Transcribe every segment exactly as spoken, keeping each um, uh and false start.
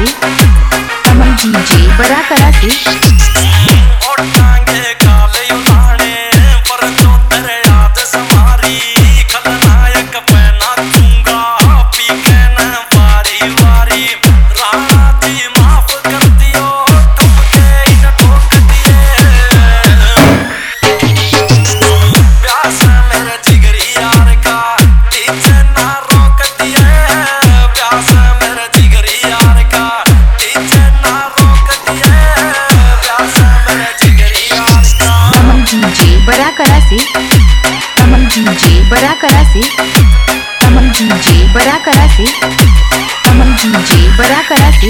करासी, कमल DJ बड़ा करासी। बड़ा करासी, कमल DJ बड़ा करासी, कमल डीजे बड़ा करासी, कमल डीजे बड़ा करासी।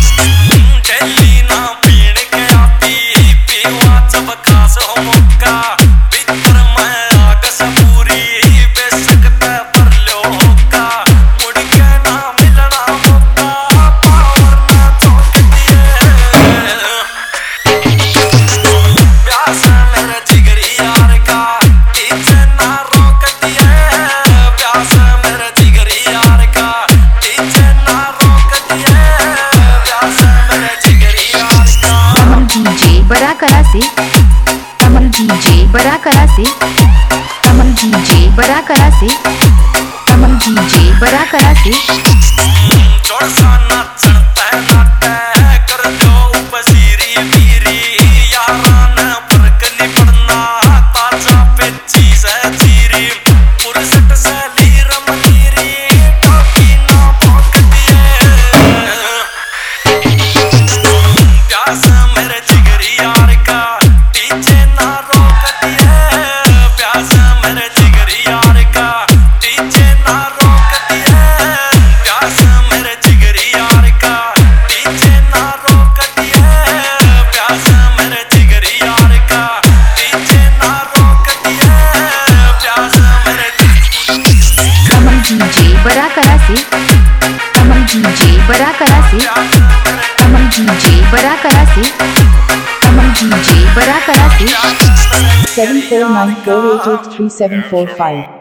बड़ा करासी, कमल डीजे बड़ा करासी, कमल डीजे बड़ा करासी, कमल डीजे बड़ा करासी। बड़ा करासी, कमल डीजे बड़ा करासी, कमल डीजे बड़ा करासी, कमल डीजे बड़ा करासी। seven four nine four eight eight three seven four five